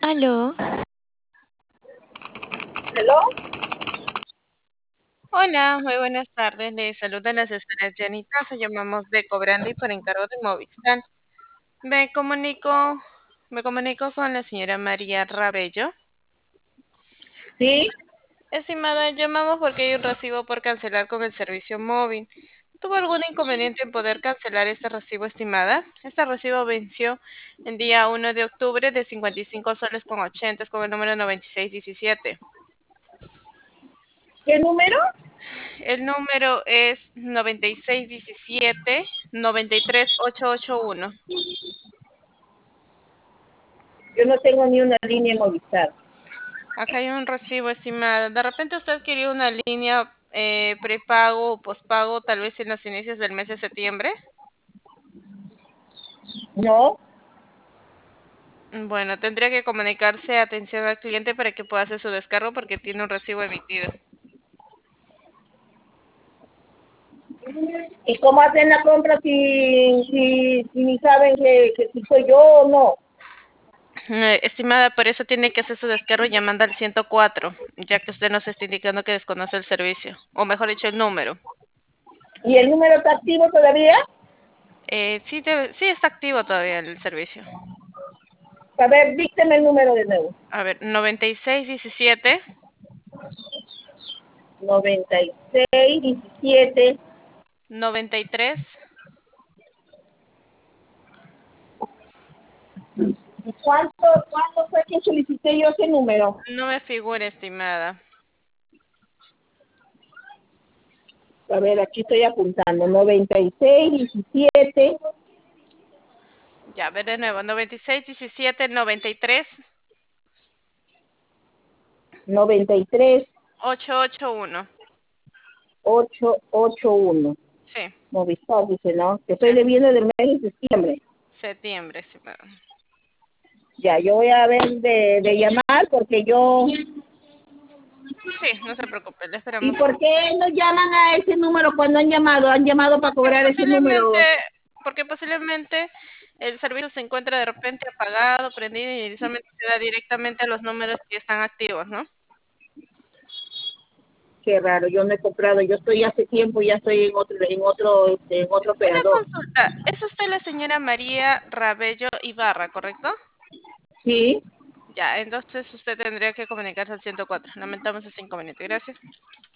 Aló, ¿Hello? hola, muy buenas tardes. Le saluda la asesora Janita. Se llamamos de Cobrandi por encargo de Movistar. Me comunico, me comunico con la señora María Rabello. Sí, Estimada, llamamos porque hay un recibo por cancelar con el servicio móvil. ¿Tuvo algún inconveniente en poder cancelar este recibo, estimada? Este recibo venció el día 1 de octubre de 55 soles con 80 con el número 9617. ¿qué número? El número es 9617-93881. Yo no tengo ni una línea en Movistar. Acá hay un recibo, estimada. De repente usted quería una línea prepago o pospago, tal vez en los inicios del mes de septiembre. No, Bueno, tendría que comunicarse a atención al cliente para que pueda hacer su descargo porque tiene un recibo emitido. ¿y cómo hacen la compra si ni saben que si soy yo o no? Estimada, por eso tiene que hacer su descargo llamando al 104, ya que usted nos está indicando que desconoce el servicio, o mejor dicho, el número. ¿Y el número está activo todavía? Sí, sí está activo todavía el servicio. A ver, dícteme el número de nuevo. A ver, 9617 9617. 93. ¿Cuánto fue que solicité yo ese número? No me figura, estimada. A ver, aquí estoy apuntando. 9617. Ya, a ver de nuevo. 9617 93 93 881. 881. Sí, Movistar, dice, ¿no? Que sí. estoy debiendo del mes de septiembre. Septiembre, estimada. Ya, yo voy a ver de llamar porque yo... Sí, no se preocupe, le ¿Y esperamos. por qué no llaman a ese número cuando han llamado? Han llamado para Porque cobrar ese posiblemente, número. porque posiblemente el servicio se encuentra de repente apagado, prendido y solamente se da directamente a los números que están activos, ¿no? Qué raro, yo no he comprado, yo estoy hace tiempo, ya estoy en otro Una operador. consulta, es usted la señora María Rabello Ibarra, ¿correcto? Sí, Ya, entonces usted tendría que comunicarse al 104. Lamentamos ese inconveniente. Gracias.